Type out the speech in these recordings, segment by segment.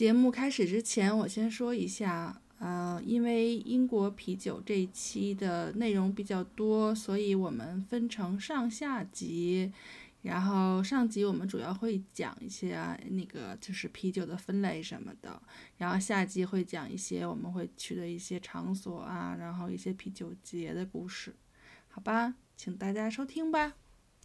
节目开始之前，我先说一下，因为英国啤酒这一期的内容比较多，所以我们分成上下集。然后上集我们主要会讲一些那个就是啤酒的分类什么的，然后下集会讲一些我们会去的一些场所啊，然后一些啤酒节的故事，好吧，请大家收听吧。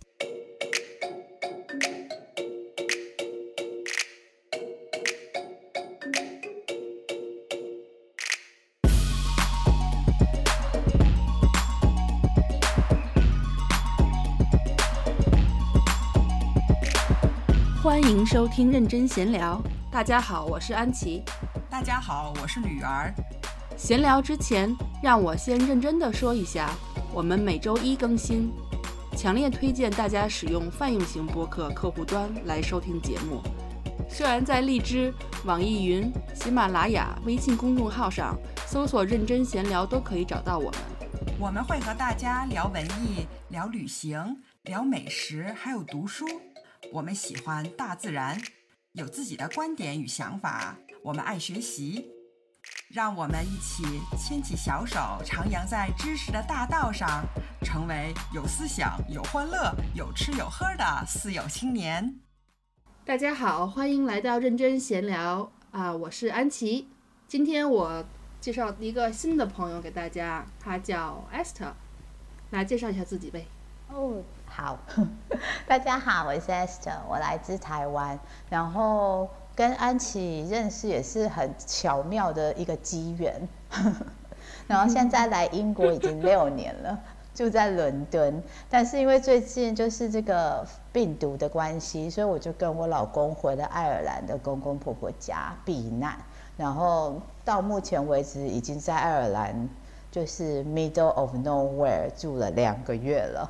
欢迎收听认真闲聊，大家好，我是安琪。 大家好，我是吕儿。 闲聊之前，让我先认真的说一下，我们每周一更新，强烈推荐大家使用泛用型播客客户端来收听节目。虽然在荔枝、网易云、喜马拉雅、微信公众号上搜索认真闲聊都可以找到我们。 我们会和大家聊文艺、聊旅行、聊美食，还有读书。我们喜欢大自然，有自己的观点与想法，我们爱学习。让我们一起牵起小手，徜徉在知识的大道上，成为有思想、有欢乐、有吃有喝的四有青年。 大家好，欢迎来到认真闲聊我是安琪。今天我介绍一个新的朋友给大家，他叫 Esther， 来介绍一下自己呗。 好，大家好，我是 Esther， 我来自台湾，然后跟安琪认识也是很巧妙的一个机缘，然后现在来英国已经6年了，住在伦敦，但是因为最近就是这个病毒的关系，所以我就跟我老公回了爱尔兰的公公婆婆家避难，然后到目前为止已经在爱尔兰就是 middle of nowhere 住了2个月了。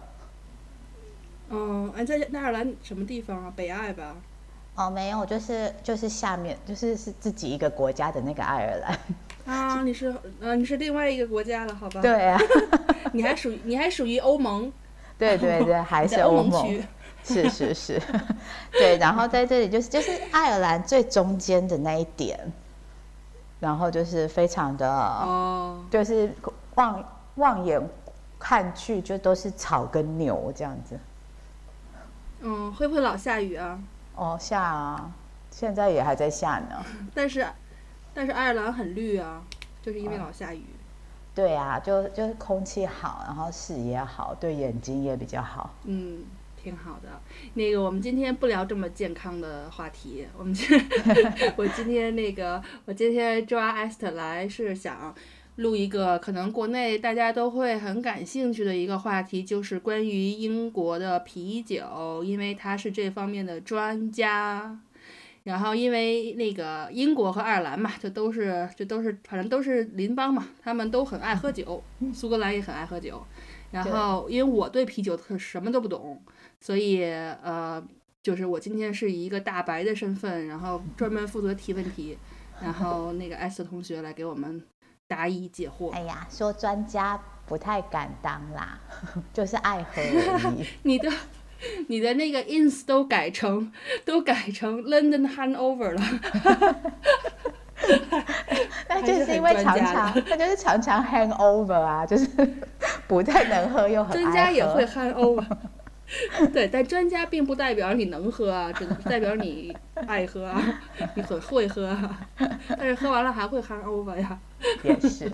在爱尔兰什么地方啊？北爱吧？ 没有，就是下面是自己一个国家的那个爱尔兰。 你是另外一个国家了，好吧？ 对啊， 你还属于欧盟。 对对对，还是欧盟区。 是，对，然后在这里就是爱尔兰最中间的那一点，然后就是非常的就是望眼看去就都是草跟牛这样子。 会不会老下雨啊？ 下啊，现在也还在下呢。 但是爱尔兰很绿啊，就是因为老下雨。 对啊，就是空气好，然后视野好，对眼睛也比较好。 挺好的。那个，我们今天不聊这么健康的话题。我今天抓 Esther 来是想录一个可能国内大家都会很感兴趣的一个话题，就是关于英国的啤酒，因为他是这方面的专家。然后因为那个英国和爱尔兰嘛，这都是反正都是邻邦嘛，他们都很爱喝酒，苏格兰也很爱喝酒。然后因为我对啤酒什么都不懂，所以就是我今天是以一个大白的身份，然后专门负责提问题，然后那个艾斯同学来给我们答疑解惑。 哎呀，说专家不太敢当啦，就是爱喝而已。 你的那个 ins 都改成 London Hanover 了。 那就是因为常常 hangover 啊，就是不太能喝又很爱喝。 专家也会 hangover。对，但专家并不代表你能喝啊，只代表你爱喝啊，你很会喝啊，但是喝完了还会 hangover 呀。 也是。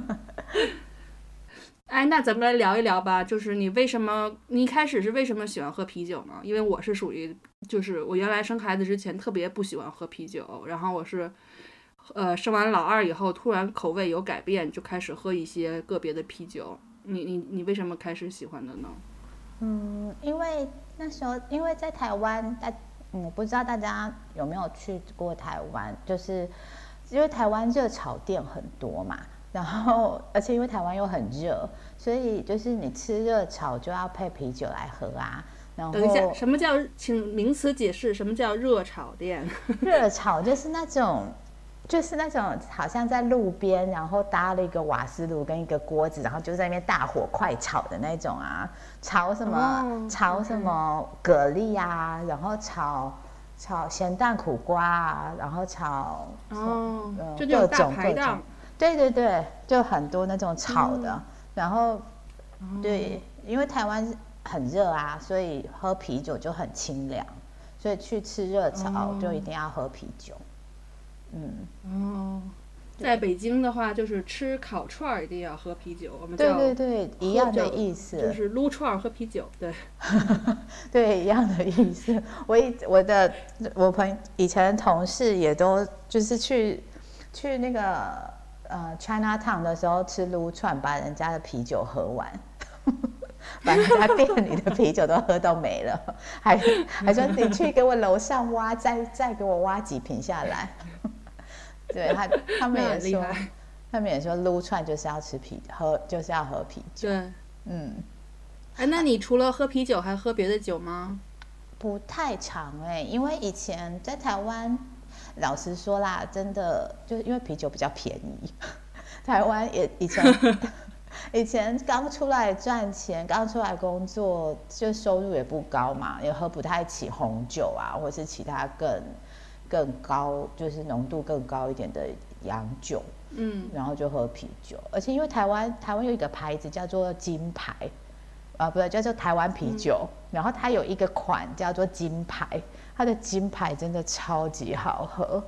那咱们来聊一聊吧，就是你一开始是为什么喜欢喝啤酒呢？因为我是属于，就是我原来生孩子之前特别不喜欢喝啤酒，然后我是生完老二以后突然口味有改变，就开始喝一些个别的啤酒。你为什么开始喜欢的呢？ 因为那时候因为在台湾，不知道大家有没有去过台湾，就是因为台湾热炒店很多嘛，然后而且因为台湾又很热，所以就是你吃热炒就要配啤酒来喝啊。然后等一下，请名词解释什么叫热炒店？ 热炒就是那种好像在路边，然后搭了一个瓦斯炉跟一个锅子，然后就在那边大火快炒的那种啊，炒什么蛤蜊啊，然后炒咸蛋苦瓜啊，然后炒就那种大排档。 对对对，就很多那种炒的，然后对，因为台湾很热啊，所以喝啤酒就很清凉，所以去吃热炒就一定要喝啤酒。 在北京的话，就是吃烤串一定要喝啤酒，我们叫对对对，一样的意思， 就是撸串喝啤酒，对， 对，一样的意思。我以前同事也都就是去那个Chinatown 的时候吃撸串，把人家的啤酒喝完，把人家店里的啤酒都喝到没了，还说你去给我楼上挖，再给我挖几瓶下来。对他们也说撸串就是要就是要喝啤酒。 对，那你除了喝啤酒还喝别的酒吗？ 不太常因为以前在台湾，老实说啦，真的就是因为啤酒比较便宜，台湾也以前刚出来赚钱，刚出来工作，就收入也不高嘛，也喝不太起红酒啊，或是其他更高，就是浓度更高一点的洋酒，然后就喝啤酒。而且因为台湾有一个牌子叫做金牌，不对，叫做台湾啤酒，然后它有一个款叫做金牌，它的金牌真的超级好喝。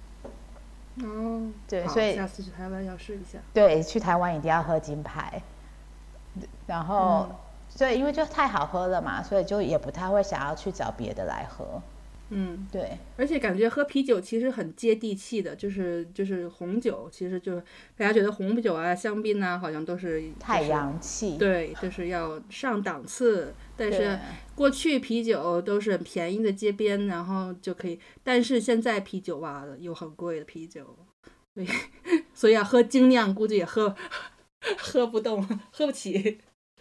对，所以下次去台湾要试一下。 对，去台湾一定要喝金牌。然后，所以因为就太好喝了嘛，所以就也不太会想要去找别的来喝。对， 而且感觉喝啤酒其实很接地气的，就是红酒，其实就是大家觉得红酒啊、香槟啊，好像都是太洋气， 对，就是要上档次。但是过去啤酒都是很便宜的街边，然后就可以，但是现在啤酒吧有很贵的啤酒，所以要喝精酿，估计也喝不动，喝不起。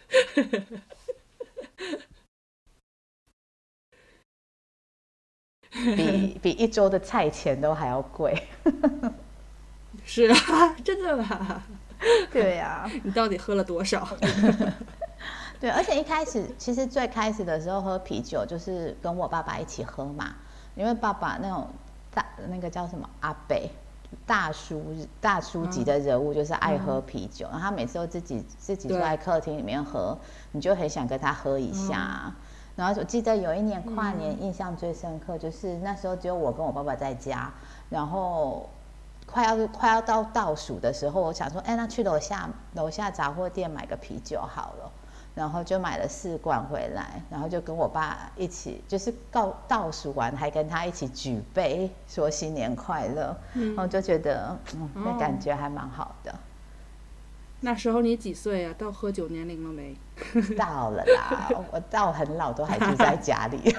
比一周的菜钱都还要贵。 是啊，真的吗？ 对呀， 你到底喝了多少？ 对，而且其实最开始的时候喝啤酒就是跟我爸爸一起喝嘛，因为爸爸那种那个叫什么阿伯大叔级的人物，就是爱喝啤酒，然后他每次都自己坐在客厅里面喝，你就很想跟他喝一下。然后我记得有一年跨年印象最深刻，就是那时候只有我跟我爸爸在家，然后快要到倒数的时候，我想说，那去楼下杂货店买个啤酒好了，然后就买了4罐回来，然后就跟我爸一起，就是倒数完还跟他一起举杯说新年快乐，然后就觉得那感觉还蛮好的。 那时候你几岁啊？到喝酒年龄了没？ 到了啦，我到很老都还住在家里。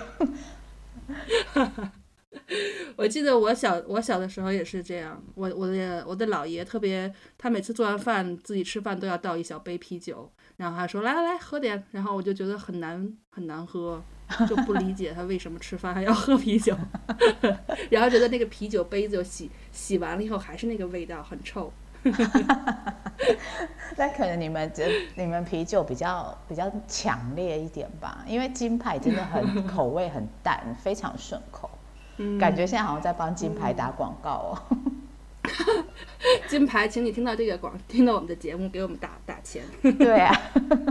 我记得我小的时候也是这样，我的姥爷特别，他每次做完饭自己吃饭都要倒一小杯啤酒，然后他说来喝点，然后我就觉得很难喝，就不理解他为什么吃饭还要喝啤酒，然后觉得那个啤酒杯子洗完了以后还是那个味道，很臭。 那可能你们啤酒比较强烈一点吧，因为金牌真的很口味很淡，非常顺口。感觉现在好像在帮金牌打广告哦。 金牌，请你听到我们的节目，给我们打钱。 对啊。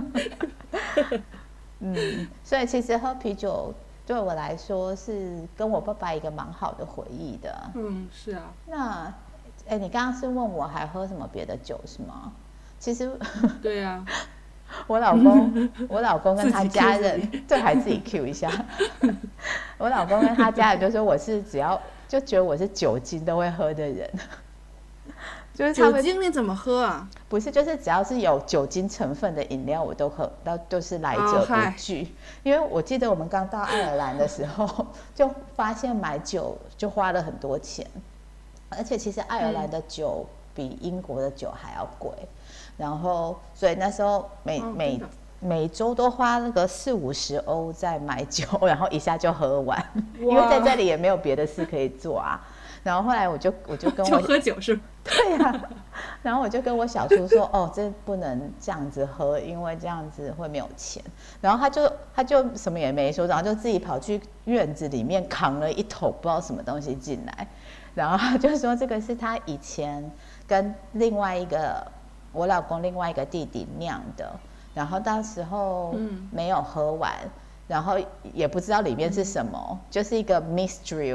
所以其实喝啤酒对我来说是跟我爸爸一个蛮好的回忆的。 是啊。 那你刚刚是问我还喝什么别的酒是吗？其实对啊， 我老公跟他家人，对，还自己 Q 一下。我老公跟他家人就说我是就觉得我是酒精都会喝的人。就是酒精你怎么喝啊？ 不是，就是只要是有酒精成分的饮料我都喝，都是来者不拒。因为我记得我们刚到爱尔兰的时候，就发现买酒就花了很多钱。而且其实爱尔兰的酒比英国的酒还要贵，然后所以那时候每周都花那个40-50欧在买酒，然后一下就喝完，因为在这里也没有别的事可以做啊。然后后来我就跟我就喝酒是？ 对啊， 然后我就跟我小叔说，哦，这不能这样子喝，因为这样子会没有钱。然后他就什么也没说，然后就自己跑去院子里面扛了一桶不知道什么东西进来，然后他就说这个是他以前跟另外一个我老公另外一个弟弟酿的，然后到时候没有喝完。然后也不知道里面是什么，就是一个 mystery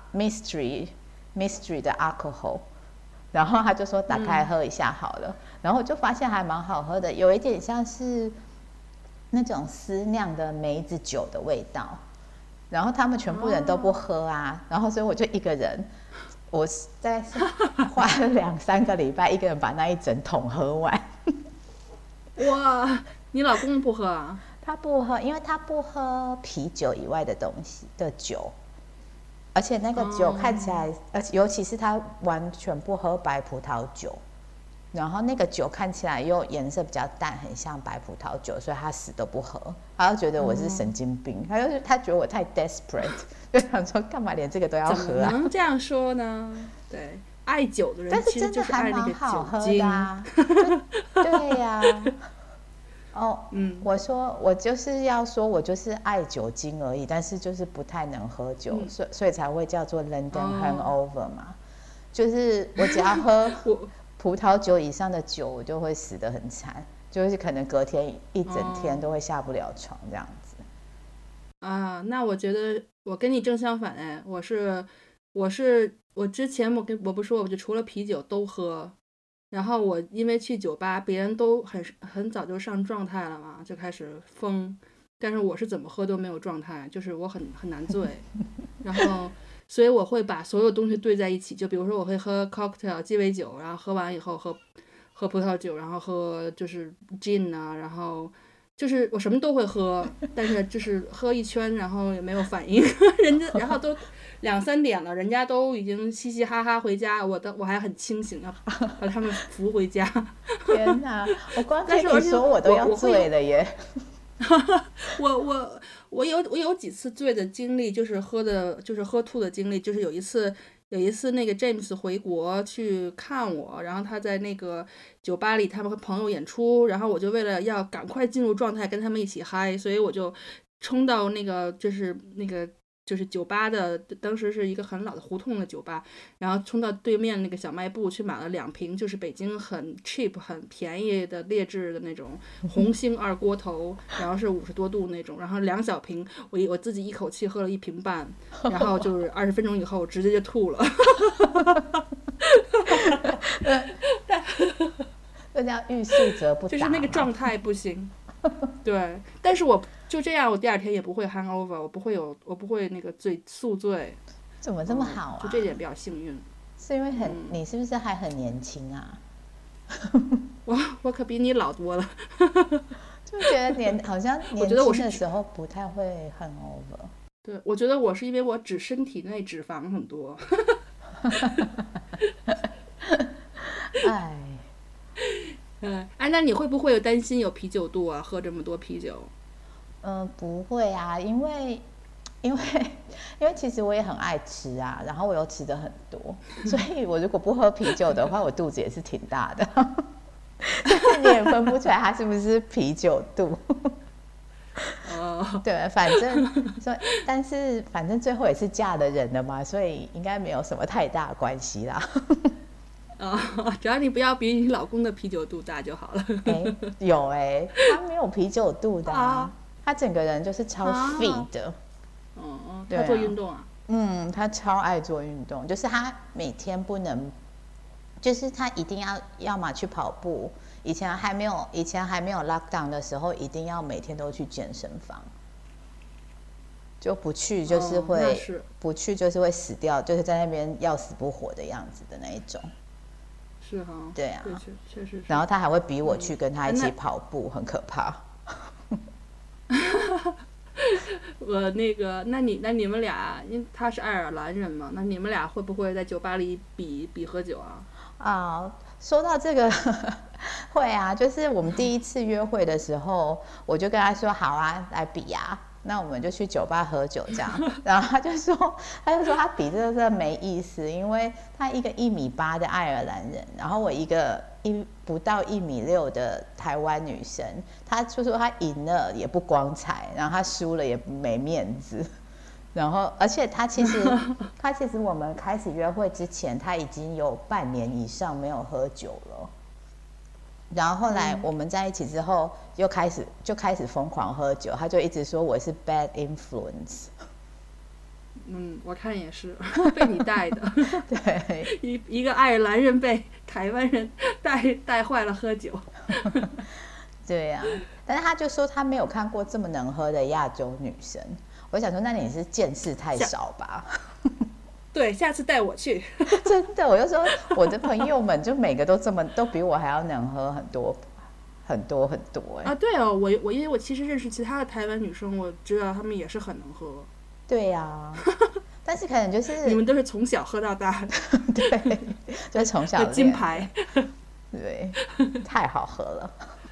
的 alcohol， 然后他就说打开喝一下好了，然后我就发现还蛮好喝的，有一点像是那种私酿的梅子酒的味道，然后他们全部人都不喝啊，然后所以我就一个人，我大概是花了2-3个礼拜，一个人把那一整桶喝完。 哇，你老公不喝啊？ 他不喝，因为他不喝啤酒以外的东西的酒，而且那个酒看起来，而且尤其是他完全不喝白葡萄酒，然后那个酒看起来又颜色比较淡，很像白葡萄酒，所以他死都不喝。他就觉得我是神经病，他觉得我太 desperate， 就想说干嘛连这个都要喝啊？ 怎么能这样说呢？对，爱酒的人其实就是爱那个酒精。 对呀。我说我就是要说我就是爱酒精而已，但是就是不太能喝酒，所以才会叫做 London hangover 嘛。就是我只要喝葡萄酒以上的酒，我就会死得很惨，就是可能隔天一整天都会下不了床这样子。 啊，那我觉得我跟你正相反哎，我之前我不说我就除了啤酒都喝。然后我因为去酒吧，别人都很早就上状态了嘛，就开始疯。但是我是怎么喝都没有状态，就是我很难醉。然后，所以我会把所有东西兑在一起，就比如说我会喝 cocktail 鸡尾酒，然后喝完以后喝葡萄酒，然后喝就是 gin 啊，然后就是我什么都会喝，但是就是喝一圈，然后也没有反应，人家然后都2-3点了，人家都已经嘻嘻哈哈回家，我还很清醒，要把他们扶回家。 天哪，我光听你说我都要醉了耶。 我有几次醉的经历，就是喝吐的经历，就是有一次那个 James 回国去看我，然后他在那个酒吧里他们和朋友演出，然后我就为了要赶快进入状态跟他们一起嗨，所以我就冲到那个就是酒吧的，当时是一个很老的胡同的酒吧，然后冲到对面那个小卖部去买了2瓶，就是北京很 cheap 很便宜的劣质的那种红星二锅头，然后是50多度那种，然后2小瓶，我自己一口气喝了1瓶半，然后就是20分钟以后直接就吐了。 这叫欲速则不达， 就是那个状态不行。对，但是我就这样，我第2天也不会 hangover， 我不会那个宿醉。 怎么这么好啊？ 就这点比较幸运。 是因为你是不是还很年轻啊？ 我可比你老多了。 就觉得好像年轻的时候不太会 hangover。 对，我觉得我是因为我身体内脂肪很多。哎，那你会不会有担心有啤酒肚啊？喝这么多啤酒？ 不会啊，因为其实我也很爱吃啊，然后我又吃的很多，所以我如果不喝啤酒的话，我肚子也是挺大的。所以你也分不出来它是不是啤酒肚。对，但是反正最后也是嫁了人了嘛，所以应该没有什么太大的关系啦。 只要你不要比你老公的啤酒肚大就好了。 有他没有啤酒肚的他整个人就是超 fit 的。 他做运动啊？ 他超爱做运动，就是他每天不能，就是他一定要么去跑步。以前还没有 lockdown 的时候，一定要每天都去健身房。就不去就是会不去就是会死掉，就是在那边要死不活的样子的那一种。 是哈。 对啊， 确实是。 然后他还会逼我去跟他一起跑步，很可怕。 那你们俩，因为他是爱尔兰人嘛，那你们俩会不会在酒吧里比喝酒啊？ 说到这个，会啊，就是我们第一次约会的时候，我就跟他说好啊，来比啊。 那我们就去酒吧喝酒这样。然后他就说他比这个没意思，因为他一个1.8米的爱尔兰人，然后我一个不到1.6米的台湾女生，他就说他赢了也不光彩，然后他输了也没面子。然后，而且他其实我们开始约会之前，他已经有半年以上没有喝酒了。然后后来我们在一起之后，就开始疯狂喝酒，他就一直说我是 bad influence。 我看也是被你带的。 对， 一个爱尔兰人被台湾人带坏了喝酒。 对呀，但是他就说他没有看过这么能喝的亚洲女生。我想说，那你是见识太少吧？ 对，下次带我去。 真的，我就说我的朋友们就每个都比我还要能喝很多很多很多啊！对哦，我因为我其实认识其他的台湾女生，我知道她们也是很能喝。 对呀、啊，但是可能就是你们都是从小喝到大的。 对，就是从小金牌。 对，太好喝了。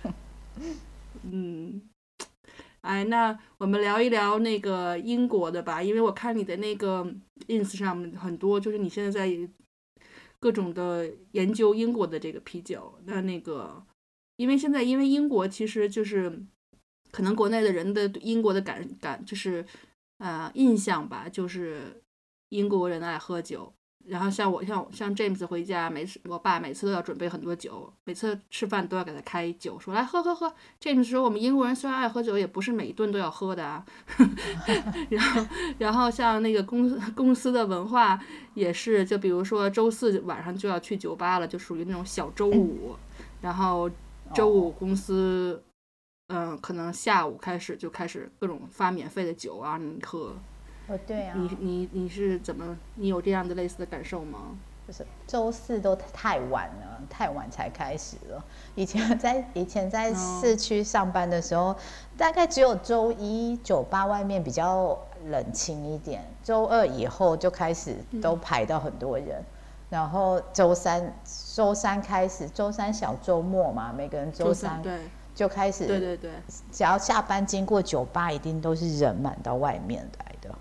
哎，那我们聊一聊那个英国的吧，因为我看你的那个 ins 上很多，就是你现在在各种的研究英国的这个啤酒。那个，因为英国其实就是可能国内的人的英国的感就是印象吧，就是英国人爱喝酒。然后像 James 回家，我爸每次都要准备很多酒，每次吃饭都要给他开酒，说来喝。James 说我们英国人虽然爱喝酒，也不是每一顿都要喝的啊。然后像那个公司的文化也是，就比如说周4晚上就要去酒吧了，就属于那种小周五。然后周五公司可能下午开始各种发免费的酒啊你喝。 对啊， 你是怎么？你有这样的类似的感受吗？ 就是周4都太晚了，太晚才开始了。以前在市区上班的时候，大概只有周1酒吧外面比较冷清一点，周2以后就开始都排到很多人，然后周三开始，周3小周末嘛，每个人周3 对就开始， 对， 只要下班经过酒吧，一定都是人满到外面来的。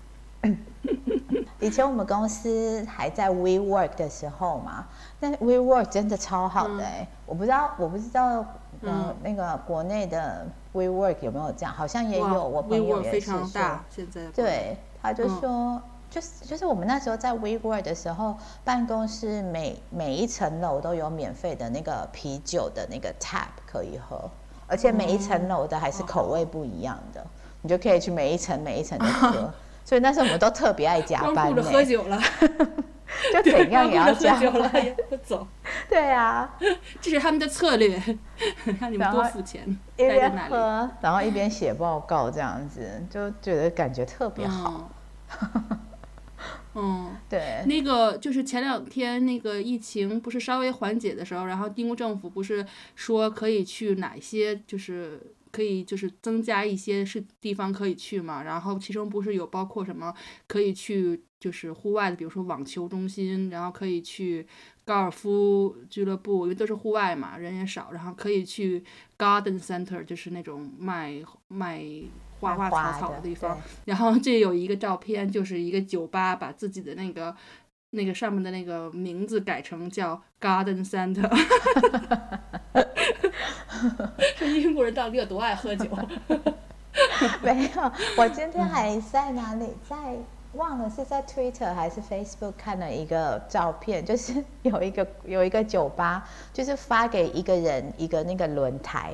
以前我们公司还在 WeWork 的时候嘛，那 WeWork 真的超好的我不知道那个国内的 WeWork 有没有这样，好像也有，我朋友也是说 WeWork 非常大，现在对，他就说。就是我们那时候在 WeWork 的时候，办公室每一层楼都有免费的那个啤酒的那个 tap 可以喝，而且每一层楼的还是口味不一样的，你就可以去每一层的喝。所以那时候我们都特别爱加班， 光顾着喝酒了， 就怎样也要加班，也不走。 对啊， 这是他们的策略，让你们多付钱， 一边喝，然后一边写报告，这样子就觉得感觉特别好。对， 那个就是前2天那个疫情不是稍微缓解的时候，然后英国政府不是说可以去哪些，就是可以就是增加一些地方可以去嘛，然后其中不是有包括什么可以去就是户外的，比如说网球中心，然后可以去高尔夫俱乐部，因为都是户外嘛，人也少，然后可以去 garden center， 就是那种卖花花草的地方。然后这有一个照片，就是一个酒吧把自己的那个上面的那个名字改成叫 Garden Center。 这英国人到底有多爱喝酒？ 没有，我今天还在哪里，忘了是在 Twitter 还是 Facebook 看了一个照片，就是有一个酒吧，就是发给一个人一个那个轮胎。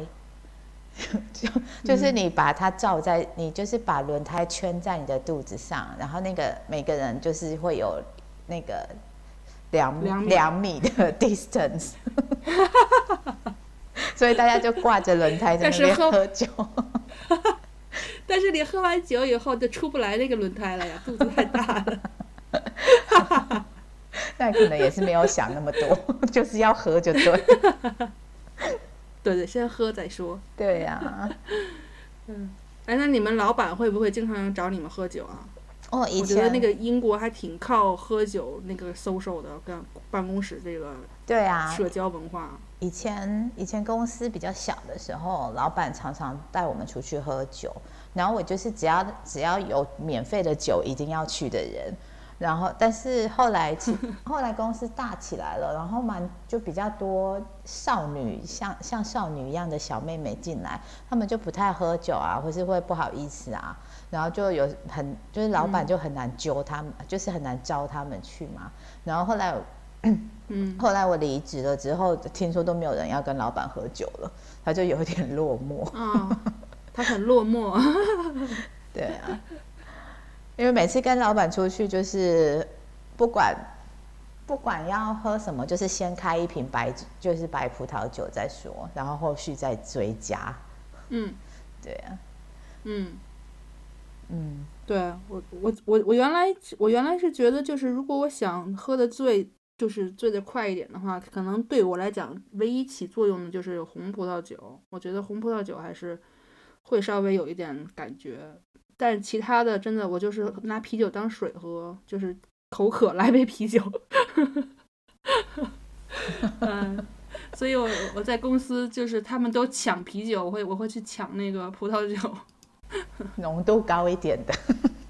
就是你把它罩在，你就是把轮胎圈在你的肚子上，然后那个每个人就是会有那个2米的 distance， 所以大家就挂着轮胎在那边喝酒。 但是你喝完酒以后就出不来那个轮胎了呀，肚子太大了。 那可能也是没有想那么多，就是要喝就对。 对，先喝再说。 对呀、 那你们老板会不会经常找你们喝酒啊？ 哦，以我觉得那前个英国还挺靠喝酒那个 social 的，跟办公室这个对啊， 社交文化。 以前公司比较小的时候，老板常常带我们出去喝酒，然后我就是只要有免费的酒一定要去的人。然后，但是后来公司大起来了，然后就比较多少女，像少女一样的小妹妹进来，她们就不太喝酒啊，或是会不好意思啊，然后就是老板就很难揪他们，就是很难招他们去嘛。然后后来我离职了之后，听说都没有人要跟老板喝酒了，他就有一点落寞。 他很落寞。 对啊。因为每次跟老板出去，就是不管要喝什么，就是先开一瓶白葡萄酒再说，然后后续再追加。对啊。 对，我原来是觉得，就是如果我想喝的就是醉得快一点的话，可能对我来讲唯一起作用的就是红葡萄酒。我觉得红葡萄酒还是会稍微有一点感觉。但其他的真的我就是拿啤酒当水喝，就是口渴来杯啤酒。所以我在公司就是他们都抢啤酒，我会去抢那个葡萄酒， 浓度高一点的。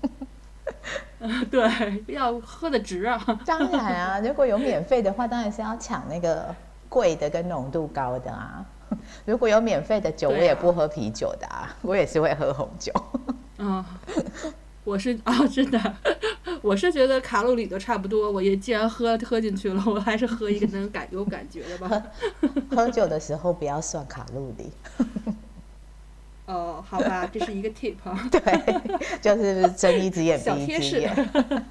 对，要喝的值啊。 当然啊，如果有免费的话，当然是要抢那个贵的跟浓度高的啊。如果有免费的酒，我也不喝啤酒的啊，我也是会喝红酒。 我是真的，我是觉得卡路里都差不多，我也既然喝进去了，我还是喝一个能有感觉的吧。 喝酒的时候不要算卡路里。 好吧，这是一个 tip 啊。 对，就是睁一只眼闭一只眼。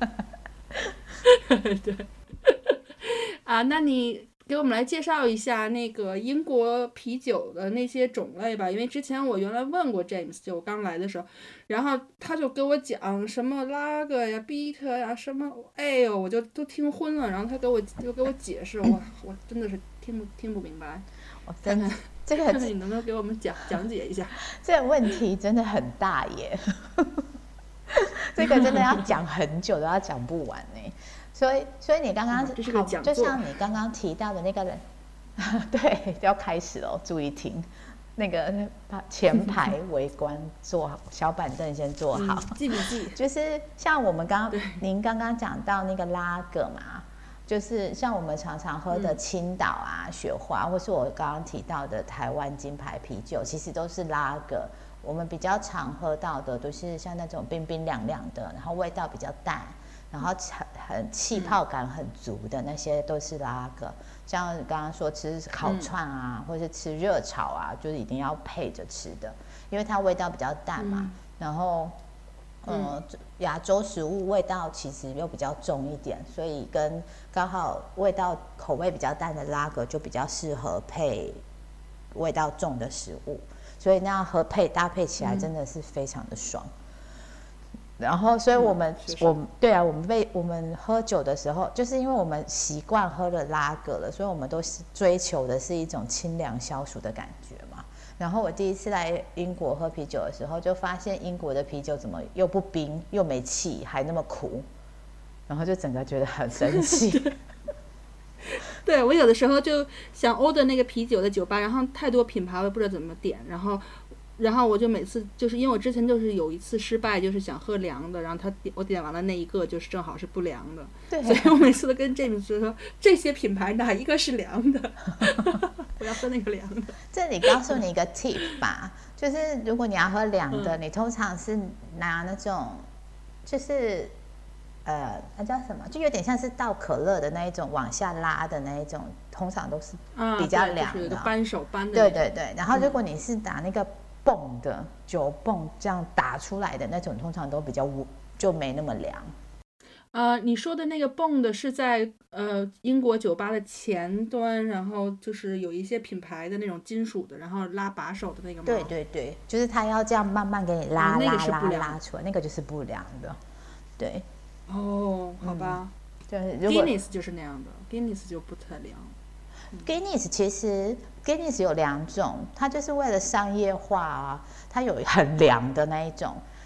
对。那你给我们来介绍一下那个英国啤酒的那些种类吧，因为之前我原来问过 James， 就我刚来的时候，然后他就跟我讲什么拉格呀、比特呀什么，哎呦，我就都听昏了。然后他给我解释，我真的是听不明白。看看你能不能给我们讲解一下？ 这个问题真的很大耶。这个真的要讲很久，都要讲不完呢。所以你刚刚这是个讲座， 就像你刚刚提到的那个人，对，要开始了，注意听。那个把前排围观坐好，小板凳先坐好， 记笔记。 就是像您刚刚讲到那个拉格嘛，就是像我们常常喝的青岛啊、雪花，或是我刚刚提到的台湾金牌啤酒，其实都是拉格。我们比较常喝到的都是像那种冰冰凉凉的，然后味道比较淡，然后很气泡感很足的那些都是拉格。像刚刚说吃烤串啊，或者是吃热炒啊，就是一定要配着吃的，因为它味道比较淡嘛。然后亚洲食物味道其实又比较重一点，所以刚好口味比较淡的拉格就比较适合配味道重的食物，所以那样搭配起来真的是非常的爽。然后，所以我们喝酒的时候，就是因为我们习惯喝了拉格了，所以我们都是追求的是一种清凉消暑的感觉嘛。然后我第一次来英国喝啤酒的时候，就发现英国的啤酒怎么又不冰又没气，还那么苦，然后就整个觉得很生气。 对，我有的时候就想order那个啤酒的酒吧，然后太多品牌我也不知道怎么点，然后我就每次就是因为我之前就是有一次失败，就是想喝凉的，然后我点完了那一个就是正好是不凉的， 对， 所以我每次都跟 James 说这些品牌哪一个是凉的，我要喝那个凉的。 这里告诉你一个 tip 吧，就是如果你要喝凉的，你通常是拿那种就是那叫什么，就有点像是倒可乐的那一种往下拉的那一种，通常都是比较凉的， 就是有个扳手扳的。 对对对，然后如果你是打那个泵的酒泵这样打出来的那种，通常都比较就没那么凉。 你说的那个泵的是在英国酒吧的前端，然后就是有一些品牌的那种金属的，然后拉把手的那个吗？ 对对对，就是它要这样慢慢给你拉拉出来，那个就是不凉的。对。 哦，好吧。 对 ，Guinness 就是那样的 ，Guinness 就不太凉。 Guinness 其实 Guinness 有2种，它就是为了商业化啊，它有很凉的那一种，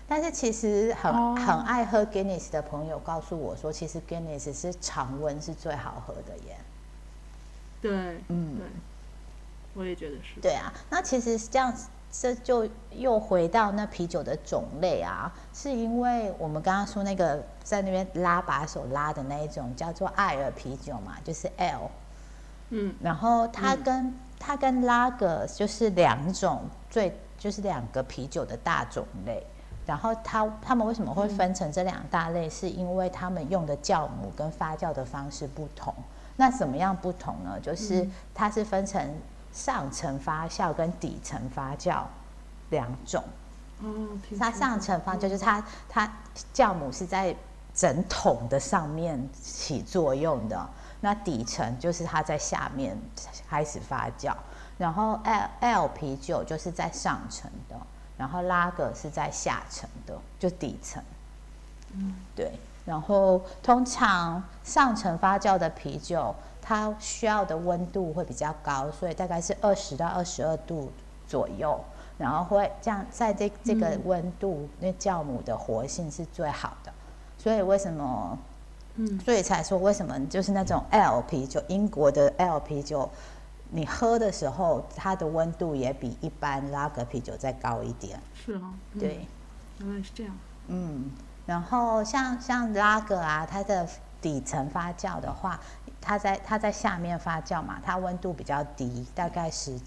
但是其实很爱喝 Guinness 的朋友告诉我说，其实 Guinness 是常温是最好喝的耶。 对，对，我也觉得是。 对啊，那其实这样，这就又回到那啤酒的种类啊，是因为我们刚刚说那个在那边拉把手拉的那一种叫做艾尔啤酒嘛，就是 L。然后它跟拉格就是两种就是两个啤酒的大种类。然后他们为什么会分成这两大类？是因为他们用的酵母跟发酵的方式不同。那怎么样不同呢？就是它是分成上层发酵跟底层发酵两种。它上层发酵就是它酵母是在整桶的上面起作用的，那底层就是它在下面开始发酵。然后 L 啤酒就是在上层的，然后拉格是在下层的，就底层。对。然后通常上层发酵的啤酒，它需要的温度会比较高，所以大概是20到22度左右，然后会这样在这个温度，那酵母的活性是最好的。所以为什么？所以才说为什么就是那种 L 啤酒，英国的 L 啤酒，你喝的时候它的温度也比一般拉格啤酒再高一点。 是啊。 对。 原来是这样。 然后像拉格啊，它的底层发酵的话，它在下面发酵嘛，它温度比较低，大概是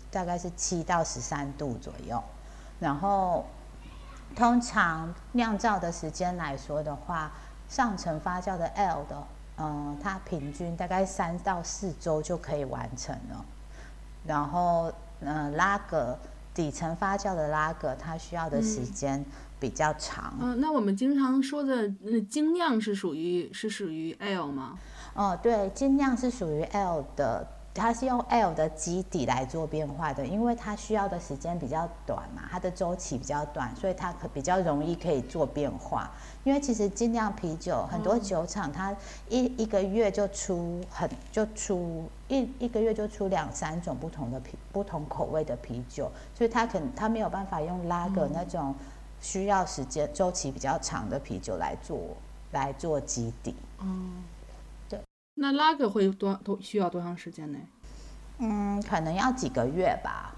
7到13度左右。然后通常酿造的时间来说的话，上层发酵的 L 的，它平均大概3到4周就可以完成了。然后拉格底层发酵的拉格，它需要的时间比较长。 那我们经常说的精酿是属于 L 吗？ 对，精酿是属于 L 的，它是用 L 的基底来做变化的，因为它需要的时间比较短嘛，它的周期比较短，所以它比较容易可以做变化。因为其实精酿啤酒很多酒厂，它一个月就出一个月就出2、3种不同口味的啤酒，所以它没有办法用拉格那种需要时间周期比较长的啤酒来做基底。对。 那拉格会需要多长时间呢？ 可能要几个月吧。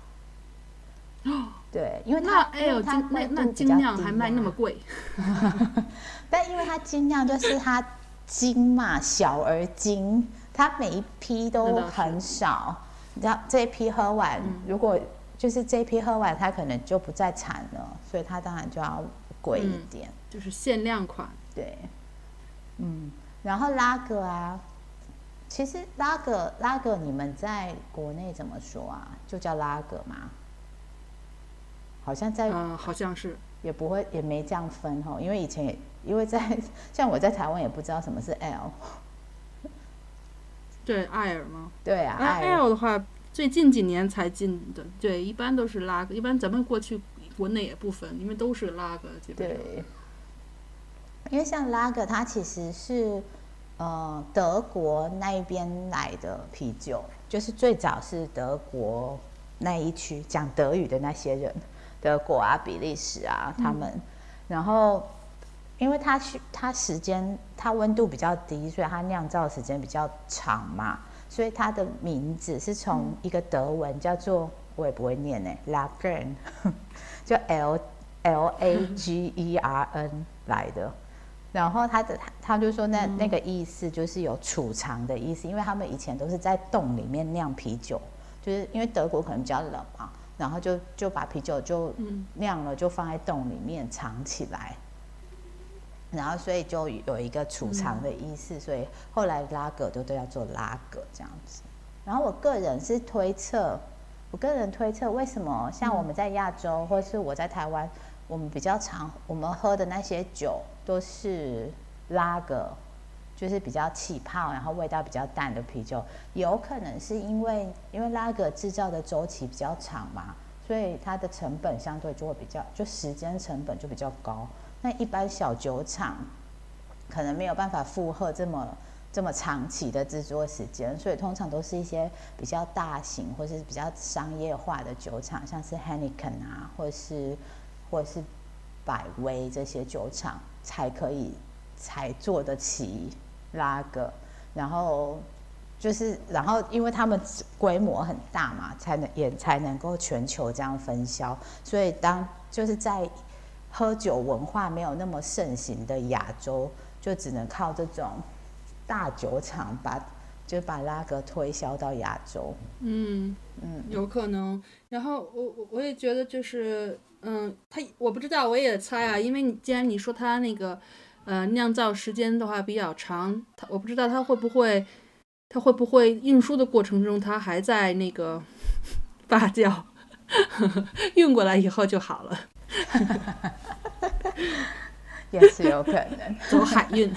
对，因为那精酿还卖那么贵。 但因为它精酿就是它精嘛，小而精，它每一批都很少。你知道这一批喝完，如果就是这一批喝完，它可能就不再产了，所以它当然就要贵一点。 就是限量款。 对。然后拉格啊，其实拉格你们在国内怎么说啊？就叫拉格吗？好像好像是也不会，也没这样分因为以前因为像我在台湾也不知道什么是 L。 对，艾尔吗？ 对啊 ，L 的话最近几年才进的，对，一般都是拉格，一般咱们过去国内也不分，因为都是拉格基本上。 对，因为像拉格它其实是德国那一边来的啤酒，就是最早是德国那一区讲德语的那些人。德国啊、比利时啊，他们，然后因为它温度比较低，所以它酿造时间比较长嘛，所以它的名字是从一个德文叫做我也不会念Lagern， 就 Lagern 来的。然后他就说那个意思就是有储藏的意思，因为他们以前都是在洞里面酿啤酒，就是因为德国可能比较冷嘛。然后就把啤酒就酿了，就放在洞里面藏起来，然后所以就有一个储藏的意思，所以后来拉格都要做拉格这样子。然后我个人推测为什么像我们在亚洲或是我在台湾，我们比较常我们喝的那些酒都是拉格，就是比较气泡，然后味道比较淡的啤酒，有可能是因为拉格制造的周期比较长嘛，所以它的成本相对就会就时间成本就比较高。那一般小酒厂可能没有办法负荷这么长期的制作时间，所以通常都是一些比较大型或是比较商业化的酒厂，像是 Heineken 啊，或者是百威这些酒厂才做得起拉格，然后因为他们规模很大嘛，才能够全球这样分销，所以就是在喝酒文化没有那么盛行的亚洲，就只能靠这种大酒厂把拉格推销到亚洲。 有可能。然后我也觉得就是我不知道，我也猜啊，因为既然你说它那个酿造时间的话比较长，我不知道它会不会运输的过程中它还在那个发酵，运过来以后就好了。 也是有可能走海运。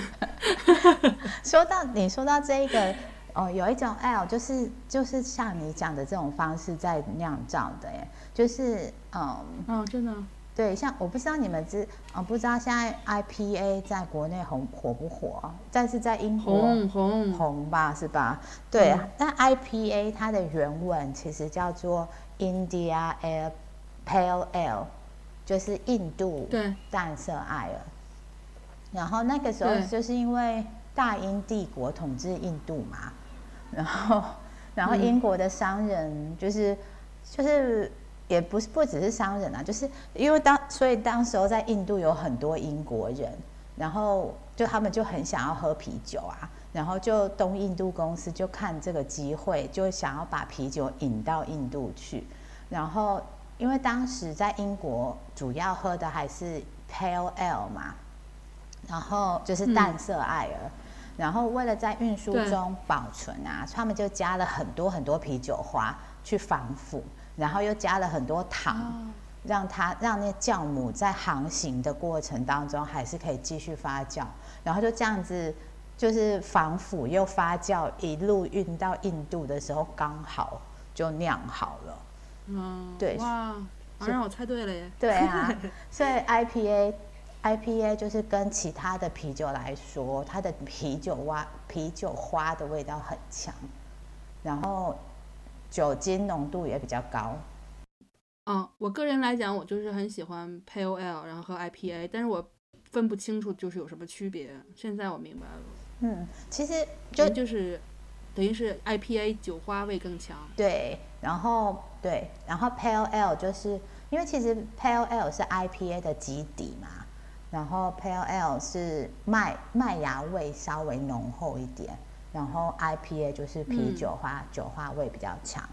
你说到这个有一种 ale 就是像你讲的这种方式在酿造的耶，就是真的。 对，像我不知道你们不知道现在 IPA 在国内火不火，但是在英国红吧，是吧？对，但 IPA 它的原文其实叫做 India Pale Ale， 就是印度淡色艾尔。然后那个时候就是因为大英帝国统治印度嘛，然后英国的商人就是也不只是商人啊，就是因为所以当时候在印度有很多英国人，然后他们就很想要喝啤酒啊，然后就东印度公司就看这个机会，就想要把啤酒引到印度去。然后因为当时在英国主要喝的还是 Pale Ale 嘛，然后就是淡色艾尔，然后为了在运输中保存啊，他们就加了很多很多啤酒花去防腐，然后又加了很多糖，让那酵母在航行的过程当中还是可以继续发酵，然后就这样子就是防腐又发酵，一路运到印度的时候刚好就酿好了。对， 哇，让我猜对了耶。 对啊，所以 IPA 就是跟其他的啤酒来说，它的啤酒花的味道很强，然后酒精浓度也比较高。 我个人来讲，我就是很喜欢 Pale Ale， 然后和 IPA， 但是我分不清楚就是有什么区别。现在我明白了。 其实就是等于是 IPA 酒花味更强。 对，然后 Pale Ale 就是因为其实 Pale Ale 是 IPA 的基底嘛，然后 Pale Ale 是麦芽味稍微浓厚一点，然后 IPA 就是啤酒花，酒花味比较强。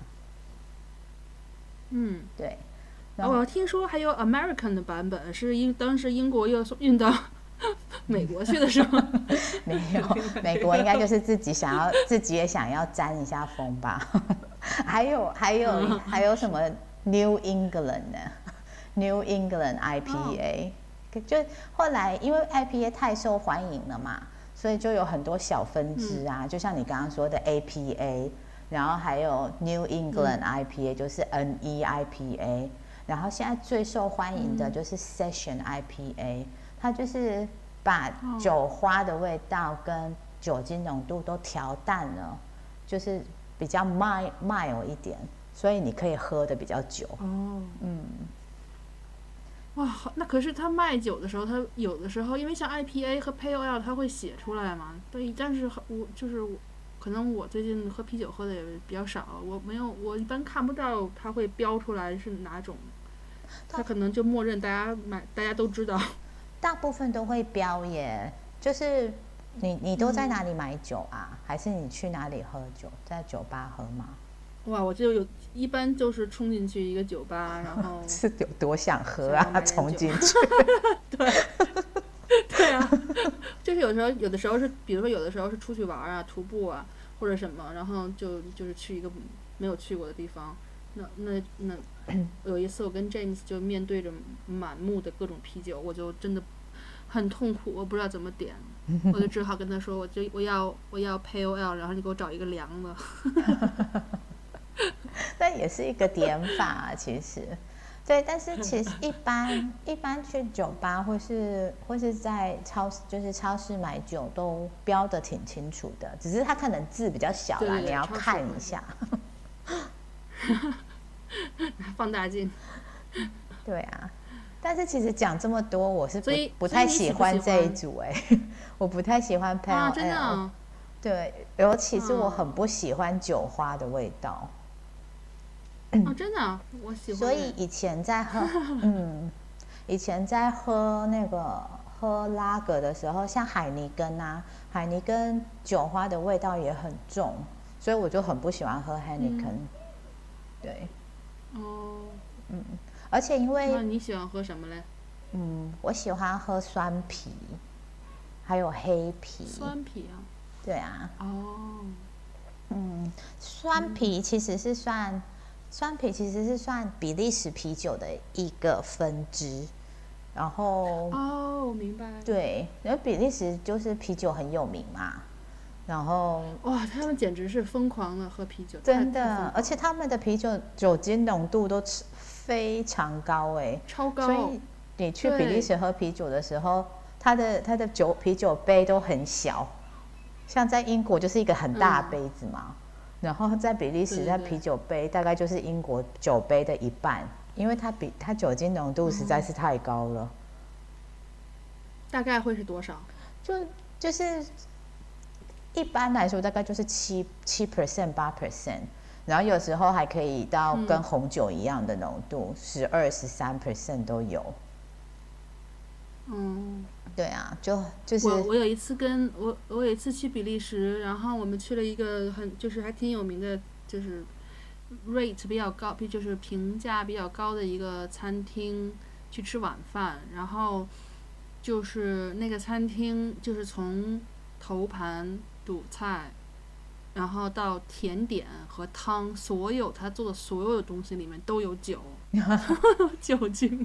对。 我听说还有 American 的版本，是当时英国又运到美国去的是吗？ 没有，美国应该就是自己也想要沾一下风吧。还有什么 New England 呢 ？New England IPA，就后来因为 IPA 太受欢迎了嘛，所以就有很多小分支啊，就像你刚刚说的 APA， 然后还有 New England IPA， 就是 NE-IPA， 然后现在最受欢迎的就是 Session IPA， 它就是把酒花的味道跟酒精浓度都调淡了，就是比较 mild 一点，所以你可以喝的比较久。 哇，那可是他卖酒的时候，他有的时候因为像 IPA 和 Pale Ale 他会写出来嘛，对，但是可能我最近喝啤酒喝的也比较少，我一般看不到他会标出来是哪种，他可能就默认大家都知道。 大部分都会标耶，就是你都在哪里买酒啊？还是你去哪里喝酒？在酒吧喝吗？ 哇，我就一般就是冲进去一个酒吧，然后是有多想喝啊，冲进去。 对啊，就是有的时候是，比如说有的时候是出去玩啊、徒步啊或者什么，然后就是去一个没有去过的地方。那有一次我跟 James 就面对着满目的各种啤酒，我就真的很痛苦，我不知道怎么点，我就只好跟他说，我要 Pale Ale， 然后你给我找一个凉的。 那也是一个点法啊，其实。对，但是其实一般去酒吧或是在超市买酒都标得挺清楚的，只是它可能字比较小啦，你要看一下。 放大镜。 对啊， 但是其实讲这么多，我是不太喜欢这一组我不太喜欢 Pale Ale，真的啊？对，尤其是我很不喜欢酒花的味道。 真的啊？我喜欢。 所以以前在喝，以前在喝那个喝拉格的时候，像海尼根酒花的味道也很重，所以我就很不喜欢喝海尼根。对。而且因为那你喜欢喝什么嘞？ 我喜欢喝酸啤，还有黑啤。 酸啤啊？ 对啊。酸啤其实是算比利时啤酒的一个分支，然后明白。 对，因为比利时就是啤酒很有名嘛，然后哇，他们简直是疯狂的喝啤酒， 真的，而且他们的啤酒酒精浓度都非常高超高。 所以你去比利时喝啤酒的时候，它的啤酒杯都很小，像在英国就是一个很大的杯子嘛，然后在比利时，它啤酒杯大概就是英国酒杯的一半，因为它酒精浓度实在是太高了。 大概会是多少？ 就是一般来说大概就是7% 8%，然后有时候还可以到跟红酒一样的浓度，12% 13% 都有。对啊，就是我有一次我有一次去比利时，然后我们去了一个就是还挺有名的，就是 rate 比较高，就是评价比较高的一个餐厅去吃晚饭，然后就是那个餐厅就是从头盘主菜，然后到甜点和汤，所有他做的所有的东西里面都有酒，酒精。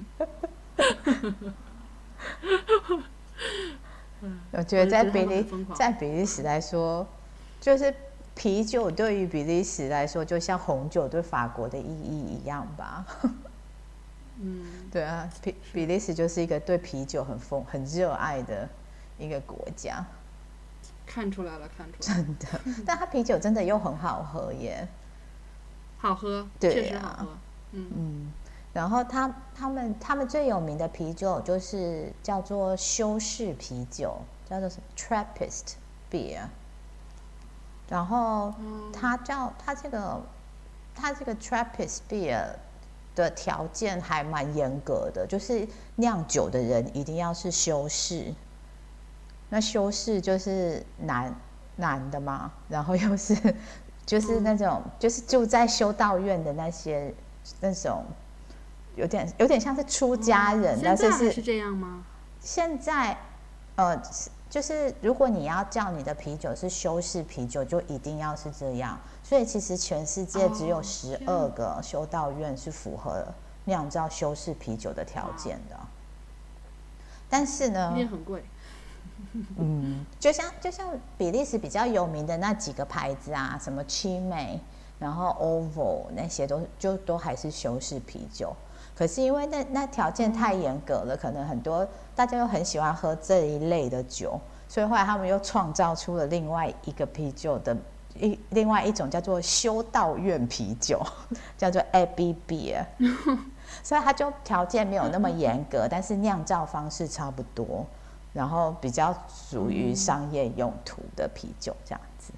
我觉得在比利时来说，就是啤酒对于比利时来说，就像红酒对法国的意义一样吧。对啊，比利时就是一个对啤酒很热爱的一个国家。 看出来了。 真的，但它啤酒真的又很好喝耶。 好喝， 对啊， 确实好喝。 然后他们最有名的啤酒就是叫做修士啤酒，叫做什么 Trappist beer。然后它这个 Trappist beer 的条件还蛮严格的，就是酿酒的人一定要是修士。那修士就是男的嘛，然后又是就是那种就是住在修道院的那种。有点像是出家人，但是现在还是这样吗？ 现在，就是如果你要叫你的啤酒是修士啤酒，就一定要是这样。所以其实全世界只有12个修道院是符合酿造修士啤酒的条件的。但是呢， 也很贵。 就像比利时比较有名的那几个牌子啊，什么Chimay，然后 Oval 那些都还是修士啤酒。可是因为那条件太严格了，可能很多大家又很喜欢喝这一类的酒，所以后来他们又创造出了另外一个啤酒的另外一种叫做修道院啤酒，叫做 Abbey Beer。所以它就条件没有那么严格，但是酿造方式差不多，然后比较属于商业用途的啤酒这样子。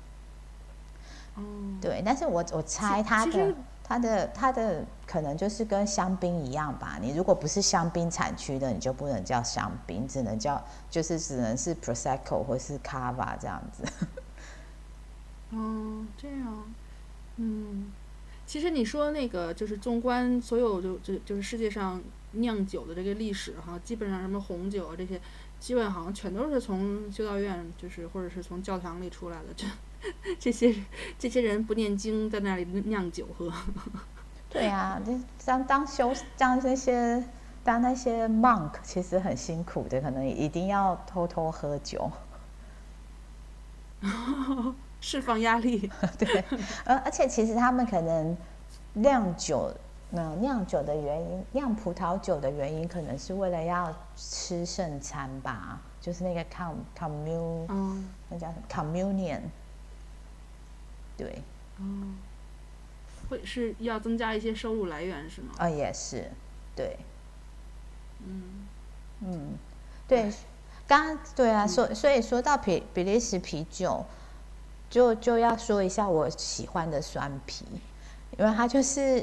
对，但是我猜它的可能就是跟香槟一样吧。你如果不是香槟产区的，你就不能叫香槟，只能是 Prosecco 或是 Cava 这样子。 这样。其实你说那个就是纵观所有就是世界上酿酒的这个历史哈，基本上什么红酒啊这些，基本好像全都是从修道院就是或者是从教堂里出来的。这些人不念经，在那里酿酒喝。 对啊，当那些 monk 其实很辛苦的，可能一定要偷偷喝酒， 释放压力。 对，而且其实他们可能酿酒的原因，酿葡萄酒的原因，可能是为了要吃圣餐吧，就是那个那叫什么 communion。对， 会是要增加一些收入来源是吗？ 也是，对。 对，刚刚对啊，所以说到比利时啤酒，就要说一下我喜欢的酸啤，因为它就是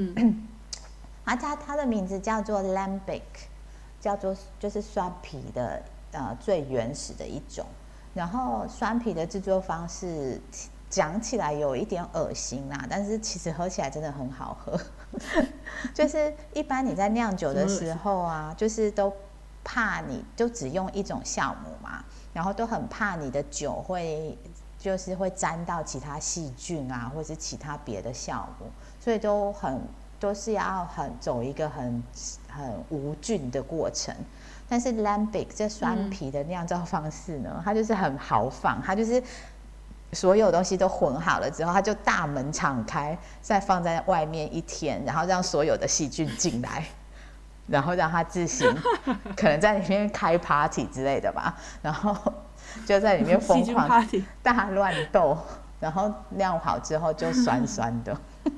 它的名字叫做 Lambic， 叫做就是酸啤的最原始的一种。然后酸啤的制作方式讲起来有一点恶心啦，但是其实喝起来真的很好喝。就是一般你在酿酒的时候啊，就是都怕你就只用一种酵母嘛，然后都很怕你的酒会沾到其他细菌啊，或是其他别的酵母，所以都是要走一个很无菌的过程。但是 Lambic 这酸啤的酿造方式呢，它就是很豪放，它就是所有东西都混好了之后，它就大门敞开，再放在外面1天，然后让所有的细菌进来，然后让它自行可能在里面开 party 之类的吧，然后就在里面疯狂大乱斗，然后酿好之后就酸酸的。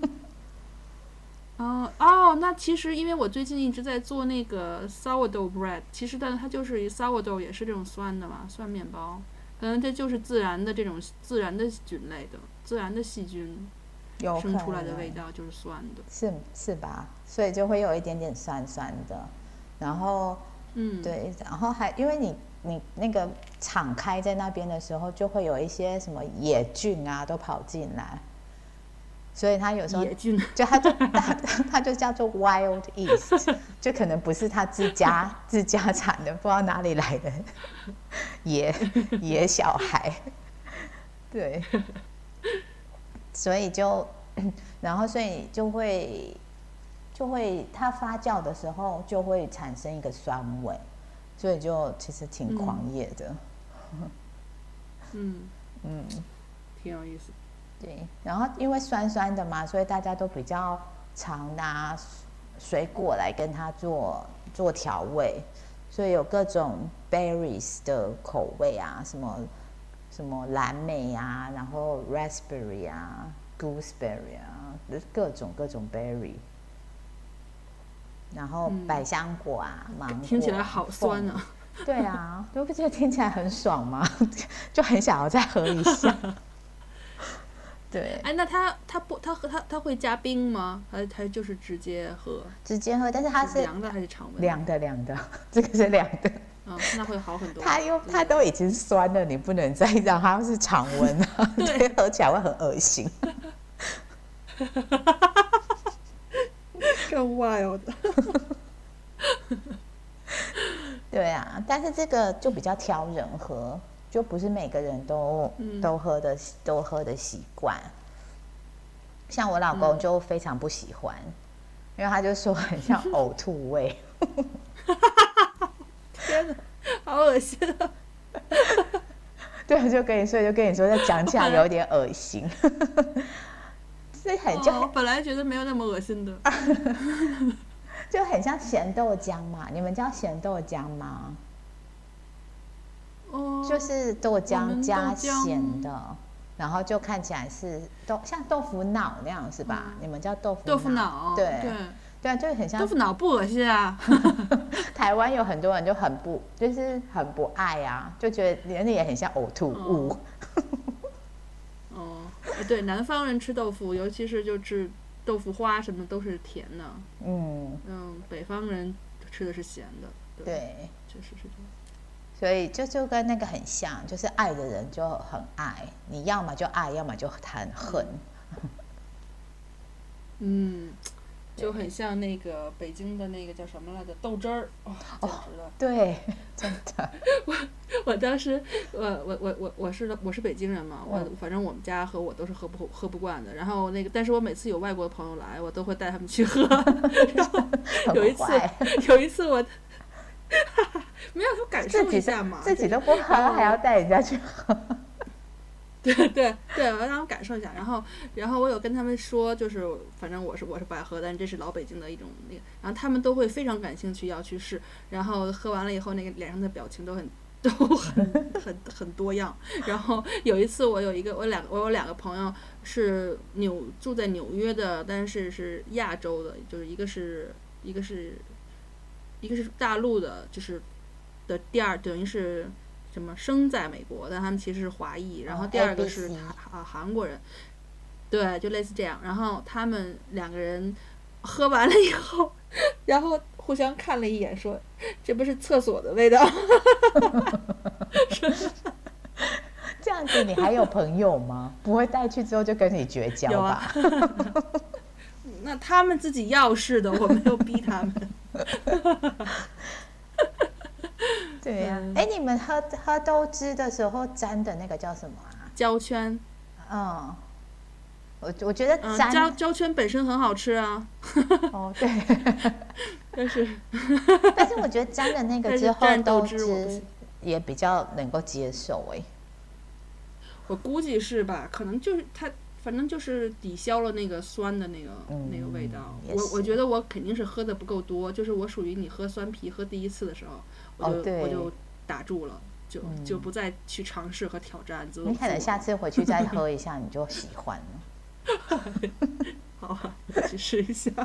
那其实因为我最近一直在做那个 sourdough bread， 其实但是它就是 sourdough 也是这种酸的嘛，酸面包，可能这就是自然的这种自然的菌类的自然的细菌生出来的味道就是酸的， 是吧？所以就会有一点点酸酸的，然后对，然后还因为你那个敞开在那边的时候，就会有一些什么野菌啊都跑进来。所以它有时候就它就叫做 wild yeast， 就可能不是它自家产的，不知道哪里来的野小孩，对，所以然后所以就会它发酵的时候就会产生一个酸味，所以就其实挺狂野的， 挺有意思。 对，然后因为酸酸的嘛，所以大家都比较常拿水果来跟它做调味，所以有各种 berries 的口味啊，什么蓝莓啊，然后 raspberry 啊 gooseberry 啊，各种 berry， 然后百香果啊，芒果， 听起来好酸啊。 对啊，都不觉得听起来很爽吗？就很想要再喝一下。对， 哎，那它会加冰吗？还就是直接喝？ 直接喝，但是它是凉的还是常温？ 凉的，这个是凉的。 那会好很多。 它都已经酸了，你不能再让它是常温啊，对，喝起来会很恶心。 更 wild。 对啊，但是这个就比较挑人喝。就不是每个人都喝的习惯，像我老公就非常不喜欢，因为他就说很像呕吐味。 天哪，好恶心啊！ 对，就跟你说，再讲起来有点恶心。 我本来觉得没有那么恶心的。 就很像咸豆浆嘛，你们叫咸豆浆吗？就是豆浆加咸的，然后就看起来是像豆腐脑那样是吧？你们叫豆腐脑？对，就很像。 豆腐脑不恶心啊。 台湾有很多人就很不爱啊，就觉得连也很像呕吐物。 对，南方人吃豆腐，尤其是就吃豆腐花什么都是甜的。北方人吃的是咸的。 对， 确实是这样。 所以就跟那个很像，就是爱的人就很爱，你要么就爱，要么就很恨。 就很像那个北京的那个叫什么来着，豆汁儿。简直了。 对，真的。 我当时我是北京人嘛，反正我们家和我都是喝不惯的。然后但是我每次有外国的朋友来，我都会带他们去喝。然后有一次我。没有，他感受一下嘛， 自己都不喝，还要带人家去喝。 对，我要让他们感受一下。然后我有跟他们说，就是反正我是不爱喝，但这是老北京的一种那个，然后他们都会非常感兴趣要去试。然后喝完了以后，那个脸上的表情都很多样。然后有一次我有两个朋友是住在纽约的，但是亚洲的，就是一个是一个是大陆的，就是的第二等于是什么生在美国，但他们其实是华裔，然后第二个是韩国人，对，就类似这样。然后他们2个人喝完了以后，然后互相看了一眼，说：“这不是厕所的味道。” 这样子你还有朋友吗？不会带去之后就跟你绝交吧？ 有啊。那他们自己要是的，我没有逼他们。 对呀、哎、你们喝豆汁的时候沾的那个叫什么啊？ 胶圈。 嗯，我觉得沾、 胶圈本身很好吃啊。 哦，对。 但是我觉得沾了那个之后，豆汁也比较能够接受哎。 我估计是吧？可能就是它，反正就是抵消了那个酸的那个味道。我觉得我肯定是喝的不够多，就是我属于你喝酸啤喝第一次的时候，我就打住了，就不再去尝试和挑战。 你可能下次回去再喝一下，你就喜欢了。 好啊，我去试一下。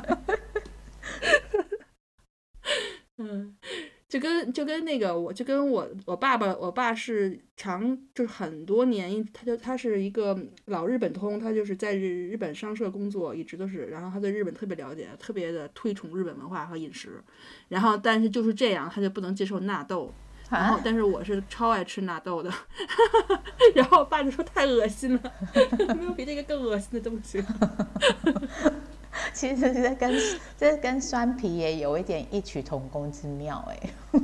就跟那个我爸是就是很多年，他是一个老日本通，他就是在日本商社工作，一直都是，然后他对日本特别了解，特别的推崇日本文化和饮食，然后但是就是这样，他就不能接受纳豆。然后，但是我是超爱吃纳豆的，然后我爸就说太恶心了，没有比这个更恶心的东西了。 其实这跟酸啤也有一点异曲同工之妙哎。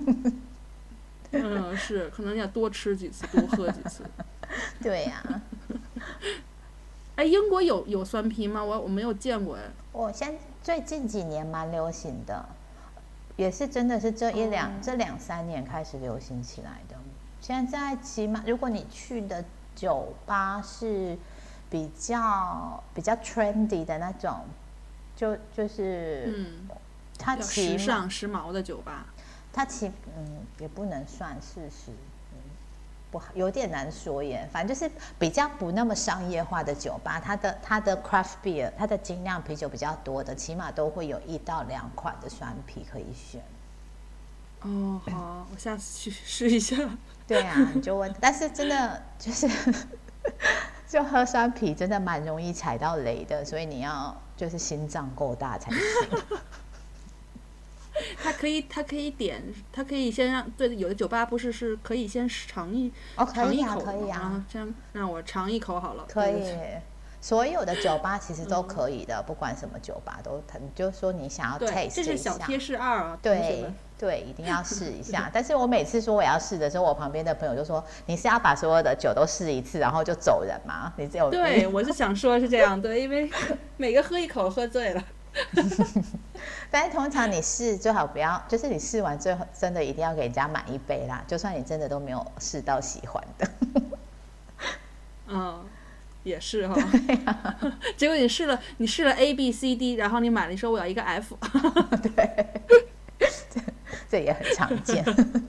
是，可能要多吃几次，多喝几次。 对呀、 哎，英国有酸啤吗？我没有见过哎。 我最近几年蛮流行的，也是真的是这2-3年开始流行起来的。现在起码如果你去的酒吧是比较 trendy 的那种，就是它时尚时髦的酒吧， 它也不能算是不好，有点难说耶。反正就是比较不那么商业化的酒吧，它的 craft beer， 它的精酿啤酒比较多的，起码都会有1到2款的酸啤可以选。 哦，好，我下次去试一下。 对啊，你就问，但是真的就是就喝酸啤真的蛮容易踩到雷的，所以你要就是心脏够大才行。 他可以点，他可以先有的酒吧不是可以先尝一口， 可以啊， 先让我尝一口好了。 可以，所有的酒吧其实都可以的，不管什么酒吧都，你就说你想要 taste 一下。 这是小贴士2啊。 对，一定要试一下。但是我每次说我要试的时候，我旁边的朋友就说：“你是要把所有的酒都试一次，然后就走人吗？”你只有对，我是想说是这样，对，因为每个喝一口喝醉了。 但是通常你试最好不要，就是你试完最后真的一定要给人家买一杯啦，就算你真的都没有试到喜欢的。 也是哈。结果你试了 A B C D， 然后你买了，你说我要一个 F。 对。这也很常见。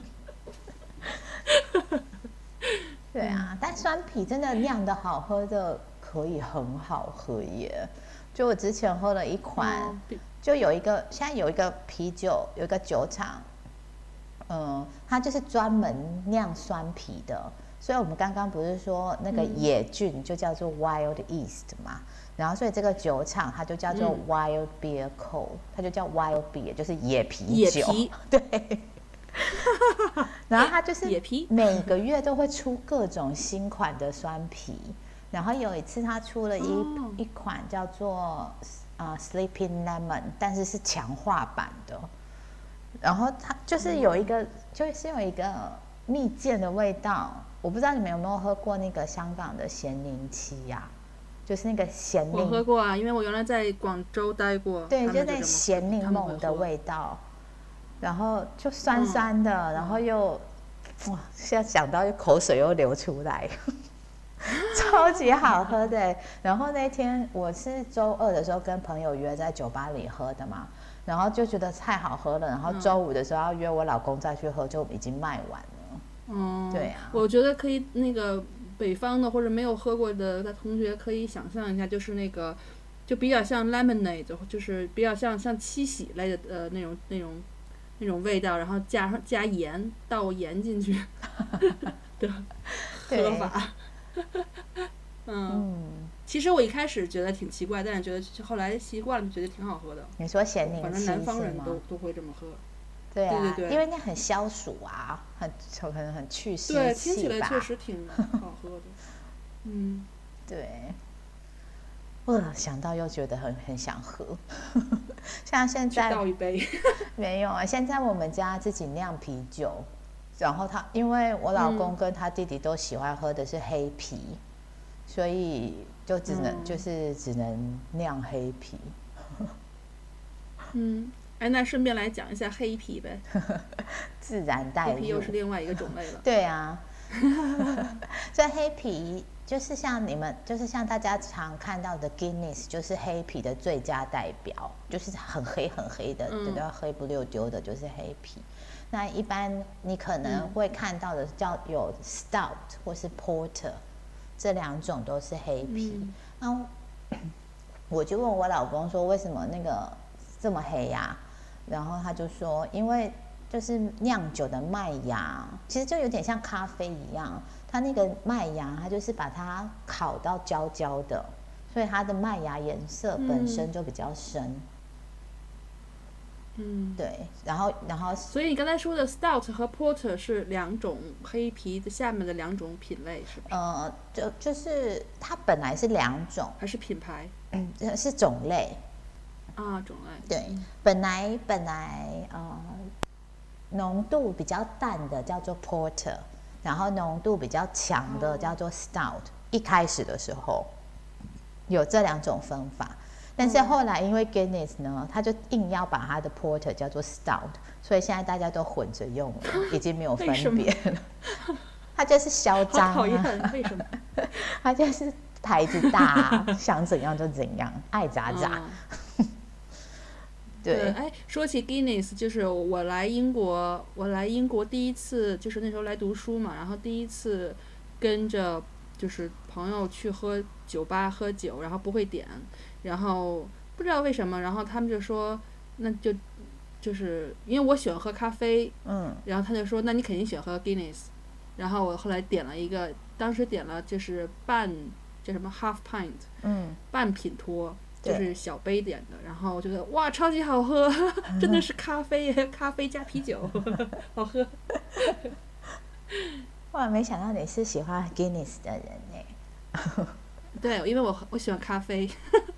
对啊，但酸啤真的酿的好喝的可以很好喝耶。就我之前喝了一款，就现在有一个啤酒，有一个酒厂，它就是专门酿酸啤的。所以我们刚刚不是说那个野菌就叫做 Wild East 嘛，然后所以这个酒厂它就叫做 Wild Beer Co， 它就叫 Wild Beer， 就是野啤酒。对。然后它就是每个月都会出各种新款的酸啤，然后有一次它出了一款叫做Sleeping Lemon， 但是是强化版的，然后它就是有一个蜜饯的味道。我不知道你们有没有喝过那个香港的咸柠七呀？就是那个咸柠。 我喝过啊，因为我原来在广州待过。 对，就那咸柠檬的味道，然后就酸酸的，然后又哇，现在想到就口水又流出来，超级好喝的。然后那天我是周2的时候跟朋友约在酒吧里喝的嘛，然后就觉得太好喝了，然后周5的时候要约我老公再去喝，就已经卖完了。对啊， 我觉得可以，那个北方的或者没有喝过的同学可以想象一下，就是那个就比较像 lemonade， 就是比较像七喜类的那种那种味道，然后加盐，倒盐进去的喝法。其实我一开始觉得挺奇怪，但是觉得后来习惯了，觉得挺好喝的。 你说咸柠反正南方人都会这么喝。 对啊， 对， 因为那很消暑啊，可能很去湿气吧。 对，听起来确实挺好喝的。 对。我想到又觉得很想喝。像现在倒一杯。 没有啊，现在我们家自己酿啤酒，然后因为我老公跟他弟弟都喜欢喝的是黑啤，所以就只能酿黑啤。 那顺便来讲一下黑啤呗。 自然带入。 黑啤又是另外一个种类了。 对啊。所以黑啤就是像大家常看到的 Guinness， 就是黑啤的最佳代表，就是很黑很黑的，这个黑不溜丢的，就是黑啤。那一般你可能会看到的有 Stout 或是 Porter， 这2种都是黑啤。然后我就问我老公说，为什么那个这么黑呀？然后他就说，因为就是酿酒的麦芽，其实就有点像咖啡一样，它那个麦芽，它就是把它烤到焦焦的，所以它的麦芽颜色本身就比较深。对，然后， 所以你刚才说的 Stout 和 Porter 是2种黑啤的下面的2种品类，是不是？ 就是它本来是2种， 还是品牌？ 是种类。 种类。 对，本来浓度比较淡的叫做 Porter， 然后浓度比较强的叫做 Stout。一开始的时候有这2种分法。但是后来因为 Guinness 呢，他就硬要把他的 Porter 叫做 Stout， 所以现在大家都混着用了，已经没有分别了。他就是嚣张。 好讨厌，为什么？ 他就是牌子大，想怎样就怎样，爱咋咋。对， 说起 Guinness， 就是我来英国第一次，就是那时候来读书嘛，然后第一次跟着就是朋友去喝酒吧喝酒，然后不会点。然后不知道为什么，然后他们就说，那就是因为我喜欢喝咖啡，然后他就说，那你肯定喜欢喝 Guinness。然后我后来点了一个，当时点了就是叫什么 half pint，半品托，就是小杯点的。然后我觉得哇，超级好喝，真的是咖啡加啤酒，好喝。 哇，没想到你是喜欢 Guinness 的人呢。 对，因为我喜欢咖啡。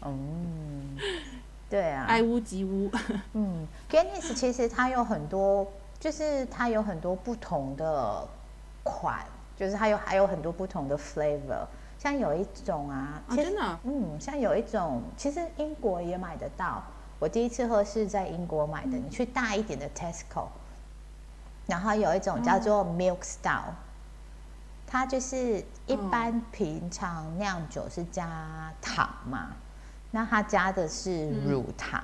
对啊， 爱屋及乌。 Guinness 其实它有很多，就是它有很多不同的款，就是它还有很多不同的 flavor。像有一种真的？ 像有一种，其实英国也买得到。我第一次喝是在英国买的，你去大一点的 Tesco， 然后有一种叫做 Milk Stout。它就是一般平常酿酒是加糖嘛，那它加的是乳糖，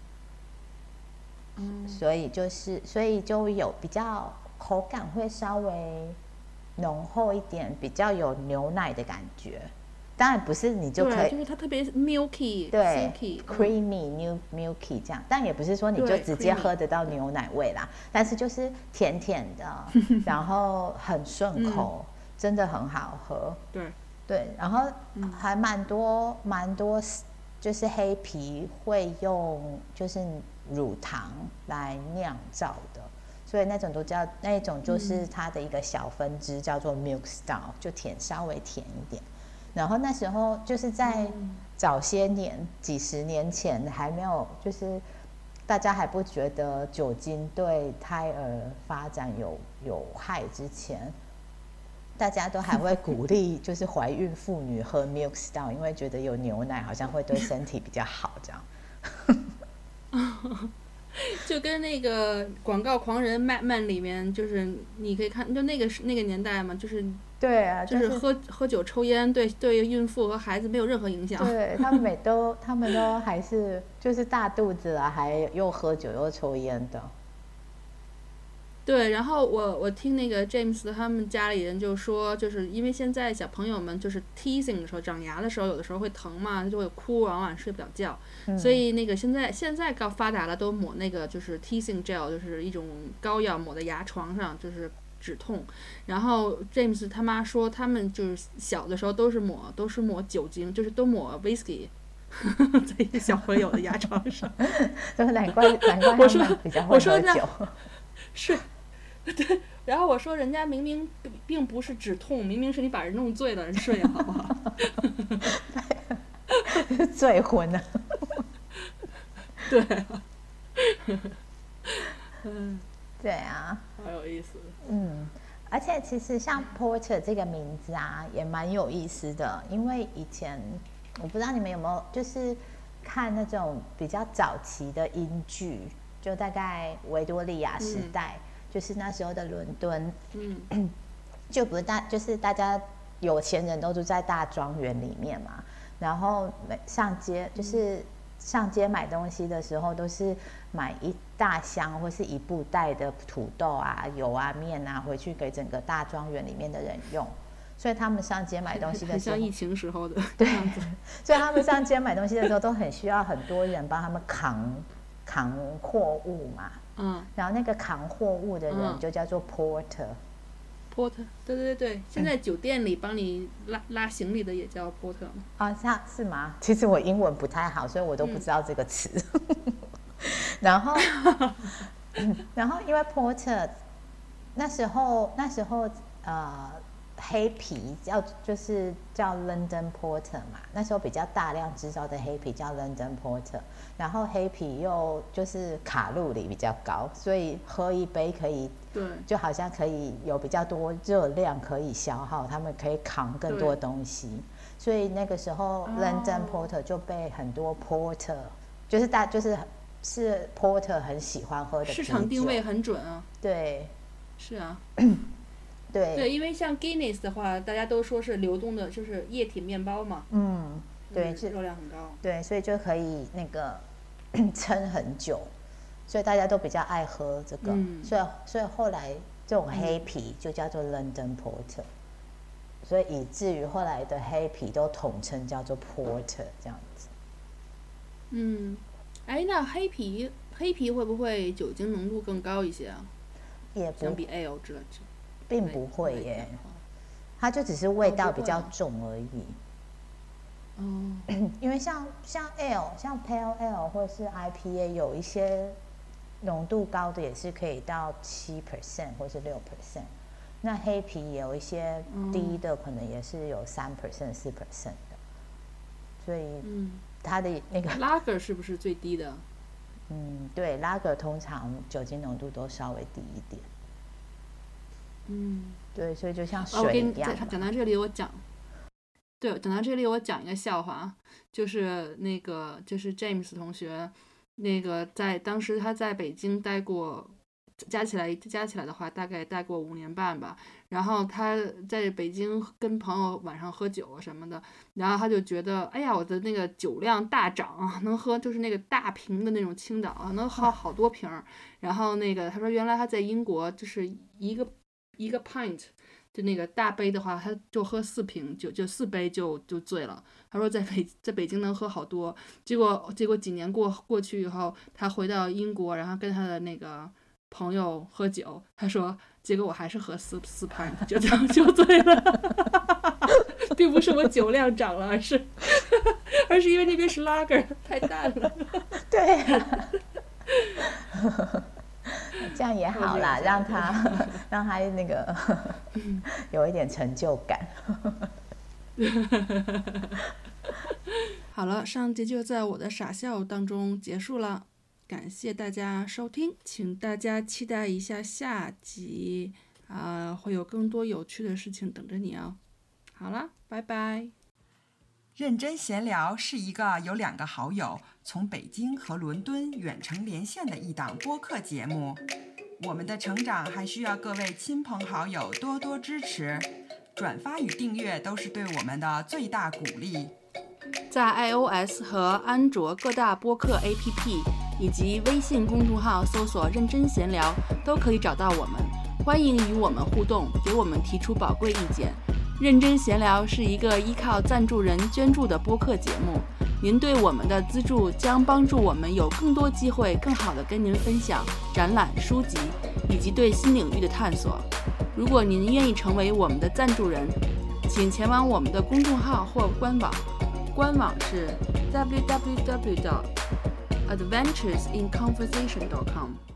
所以就有比较口感会稍微浓厚一点，比较有牛奶的感觉。当然不是你就可以， 就是它特别 milky， 对 silky， creamy milky 这样，但也不是说你就直接喝得到牛奶味啦，但是就是甜甜的，然后很顺口。真的很好喝。对，然后还蛮多就是黑啤会用就是乳糖来酿造的，所以那种就是它的一个小分支叫做 Milk Stout， 就稍微甜一点。然后那时候就是在早些年几十年前还没有，就是大家还不觉得酒精对胎儿发展有害之前，大家都还会鼓励就是怀孕妇女喝 Milk Stout， 因为觉得有牛奶好像会对身体比较好这样。 就跟那个广告狂人 Mad Men 里面，就是你可以看，就那个年代嘛，就是对啊， 就是喝酒抽烟对孕妇和孩子没有任何影响。 对，他们都还是就是大肚子啊，还又喝酒又抽烟的。 对，然后我听那个 James 他们家里人就说，就是因为现在小朋友们就是 teething 的时候，长牙的时候，有的时候会疼嘛，就会哭，往往睡不了觉，所以那个现在高发达了，都抹那个就是 teething gel， 就是一种膏药抹在牙床上，就是止痛。然后 James 他妈说，他们就是小的时候都是抹酒精，就是都抹 whisky。在一个小朋友的牙床上， 难怪他们比较会喝酒。 是，对。然后我说，人家明明并不是止痛，明明是你把人弄醉了，人睡好不好？ 醉昏了。 对啊。 对啊。 好有意思。 而且其实像 Porter 这个名字啊，也蛮有意思的，因为以前。我不知道你们有没有就是看那种比较早期的英剧，就大概维多利亚时代，就是那时候的伦敦，就不是就是大家有钱人都住在大庄园里面嘛，然后上街买东西的时候，都是买一大箱或是一部袋的土豆啊、油啊、面啊，回去给整个大庄园里面的人用。所以他们上街买东西的时候， 很像疫情时候的对，所以他们上街买东西的时候都很需要很多人帮他们扛货物嘛。然后那个扛货物的人就叫做 porter。porter， 对，现在酒店里帮你拉行李的也叫 porter 啊，是吗？其实我英文不太好，所以我都不知道这个词。然后因为 porter 那时候黑皮就是叫 London Porter 嘛，那时候比较大量制造的黑皮叫 London Porter， 然后黑皮又就是卡路里比较高，所以喝一杯可以， 对， 就好像可以有比较多热量可以消耗，他们可以扛更多东西，所以那个时候 London Porter 就被很多 Porter， 是 Porter 很喜欢喝的啤酒， 市场定位很准啊。 对， 是啊。 对， 因为像 Guinness 的话，大家都说是流动的，就是液体面包嘛。 对， 热量很高。 对，所以就可以那个撑很久，所以大家都比较爱喝这个。所以后来这种黑啤就叫做 London Porter，所以以至于后来的黑啤都统称叫做 Porter 这样子。 那黑啤会不会酒精浓度更高一些啊？ 也不相比 Ale 之类的。 并不会耶，它就只是味道比较重而已。因为像 Ale， 像 Pale Ale 或是 IPA， 有一些浓度高的也是可以到7% 或是6%，那黑啤也有一些低的，可能也是有3% 4% 的，所以它的那个 Lager 是不是最低的？ 对，Lager 通常酒精浓度都稍微低一点。对，所以就像水一样。 讲到这里我讲一个笑话，就是那个就是 James 同学，那个当时他在北京待过，加起来的话大概待过5年半吧。然后他在北京跟朋友晚上喝酒什么的，然后他就觉得，哎呀，我的那个酒量大涨啊，能喝就是那个大瓶的那种青岛啊，能喝好多瓶。然后那个他说，原来他在英国就是一个 pint， 就那个大杯的话，他就喝4瓶酒，就4杯就醉了。他说在北京能喝好多，结果几年过去以后，他回到英国，然后跟他的那个朋友喝酒，他说结果我还是喝4 pint 就醉了，并不是我酒量涨了，而是因为那边是 lager 太淡了。 对啊。这样也好啦，让他那个有一点成就感。 好了，上集就在我的傻笑当中结束了，感谢大家收听，请大家期待一下下集会有更多有趣的事情等着你哦。好了，拜拜。 认真闲聊是一个有2个好友从北京和伦敦远程连线的一档播客节目。我们的成长还需要各位亲朋好友多多支持，转发与订阅都是对我们的最大鼓励。 在 iOS 和安卓各大播客 APP 以及微信公众号搜索认真闲聊都可以找到我们。欢迎与我们互动，给我们提出宝贵意见。认真闲聊是一个依靠赞助人捐助的播客节目，您对我们的资助将帮助我们有更多机会更好地跟您分享展览、书籍以及对新领域的探索。如果您愿意成为我们的赞助人，请前往我们的公众号或官网，官网是 www.adventuresinconversation.com。